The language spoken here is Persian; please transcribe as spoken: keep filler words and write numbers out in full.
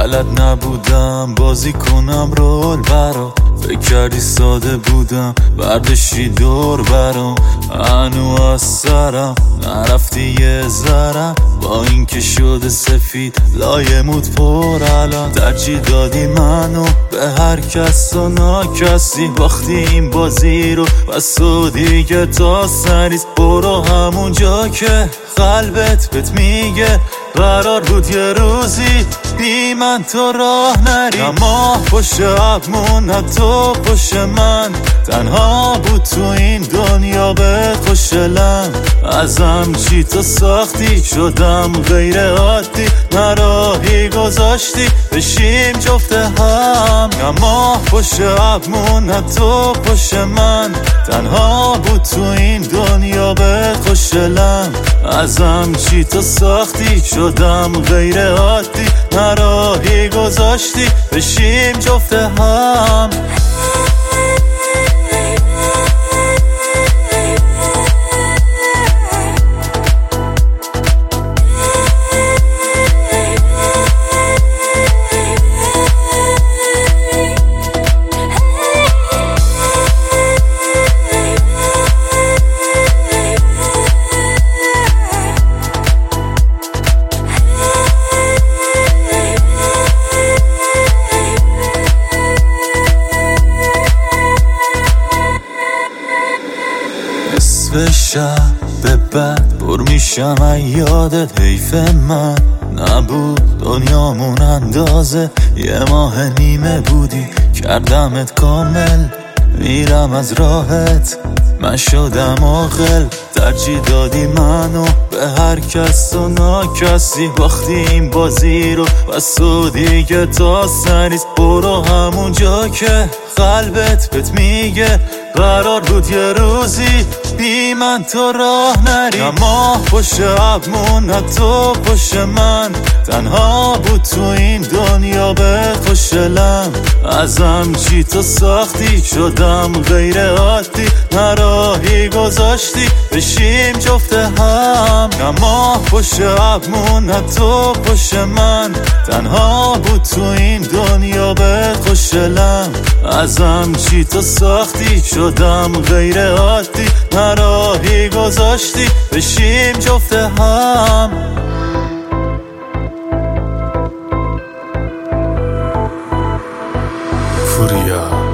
بلد نبودم بازی کنم رول برا، فکر کردی ساده بودم برداشتی دور برام. هنو از سرم نرفتی یه ذرم، با این که شده سفید لایمود پر الان. ترجیح دادی منو به هر کس و ناکسی، باختی این بازی رو بس تو دیگه تا سریز. برو همون جا که قلبت بهت میگه قرار بود یه روزی بی من تو راه نری. اما پشت ابمون نه تو پشت من، تنها بود تو این دنیا به خوشلم. ازم چی تو ساختی شدم غیر عادی، نراهی گذاشتی بشیم جفت هم. اما پشت ابمون نه تو پشت من، تنها بود تو این دنیا به خوشلم. ازم چی تو ساختی شدم غیر عادی، نراهی گذاشتی بشیم جفت هم. نصف شب به بعد پر میشم از یادت، حیف من نبود دنیامون اندازه یه ماه نیمه بودی، کردمت کامل میرم از راحت. من شدم عاقل ترجیح دادی منو به هر کس و ناکسی، باختی این بازی رو بس تو دیگه تا سریز. برو همون جا که قلبت بهت میگه قرار بود یه روزی بی من تو راه نری. اما پشت ابمون نه تو پشت من، تنها بود تو این دنیا به خوشلم. ازم چی تو ساختی شدم غیر عادی، نراهی گذاشتی بشیم جفت هم. اما پشت ابمون نه تو پشت من، تنها بود تو این دنیا به خوشلم. ازم چی تو ساختی شدم غیر عادی، نراهی گذاشتی بشیم جفت هم. فوریا